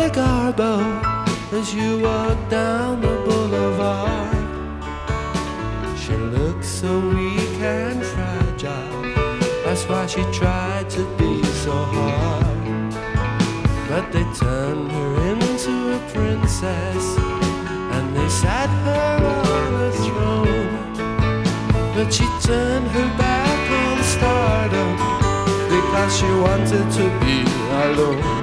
the garbo as you walk down the boulevard. She looks so weak and fragile, that's why she tried to be so hard. But they turned her into a princess and they sat her on a throne. But she turned her back on stardom because she wanted to be alone.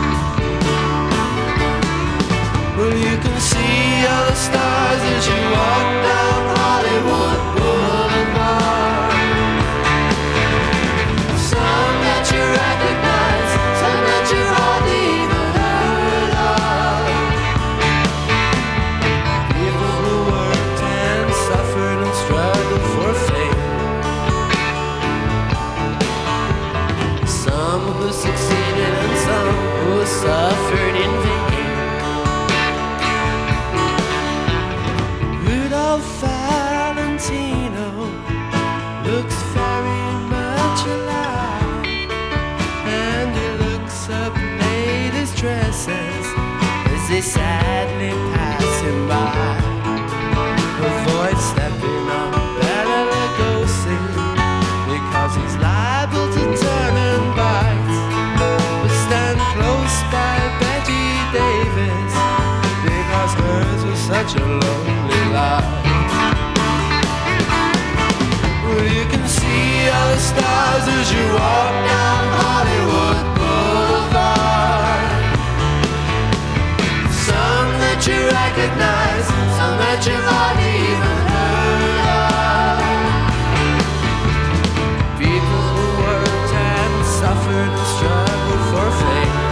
Well, you can see all the stars as you walk down Hollywood Boulevard. Some that you recognize, some that you hardly even heard of. People who worked and suffered and struggled for fame. Some who succeeded and some who suffered in vain. Valentino looks very much alive, and he looks up ladies' dresses as they sadly pass him by. Avoid stepping on Bela Lugosi because he's liable to turn and bite. But stand close by Betty Davis because hers was such a lonely life. You can see all the stars as you walk down Hollywood Boulevard. Some that you recognize, some that you've hardly even heard of. People who worked and suffered and struggled for fame.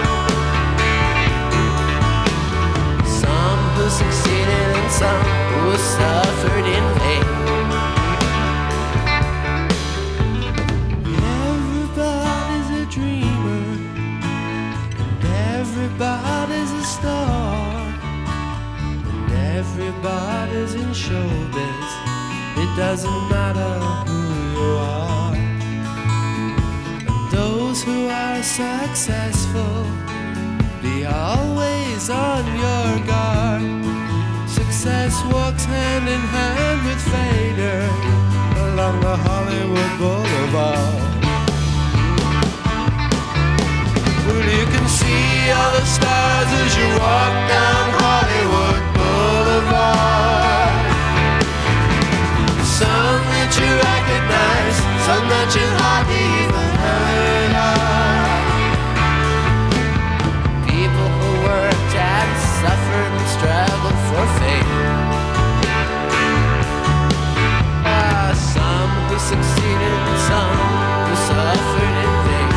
Some who succeeded and some who suffered in vain. Everybody's a star, and everybody's in showbiz. It doesn't matter who you are. And those who are successful, be always on your guard. Success walks hand in hand with failure along the Hollywood Boulevard. Well, you can see all the stars as you walk down Hollywood Boulevard. Some that you recognize, some that you hardly even heard of. People who worked and suffered and struggled for fame. Some who succeeded and some who suffered in vain.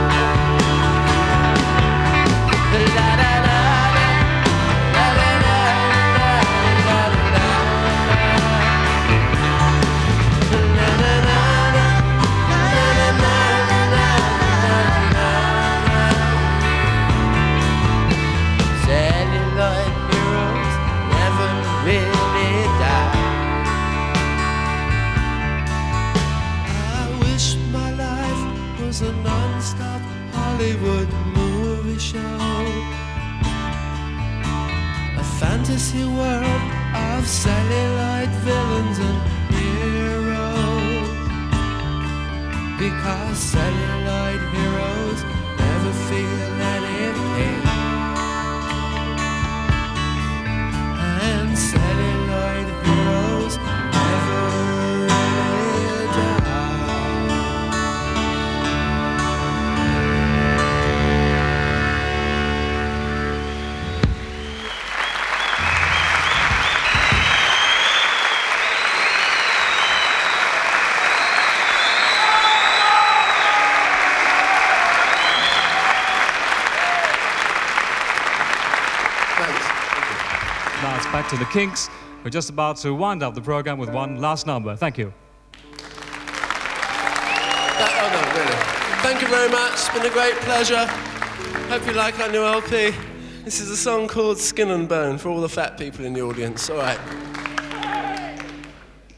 A non-stop Hollywood movie show, a fantasy world of celluloid villains and heroes, because celluloid heroes never feel any pain, and celluloid heroes never really die. Now it's back to the Kinks. We're just about to wind up the program with one last number. Thank you. Thank you very much. It's been a great pleasure. Hope you like our new LP. This is a song called Skin and Bone for all the fat people in the audience. All right.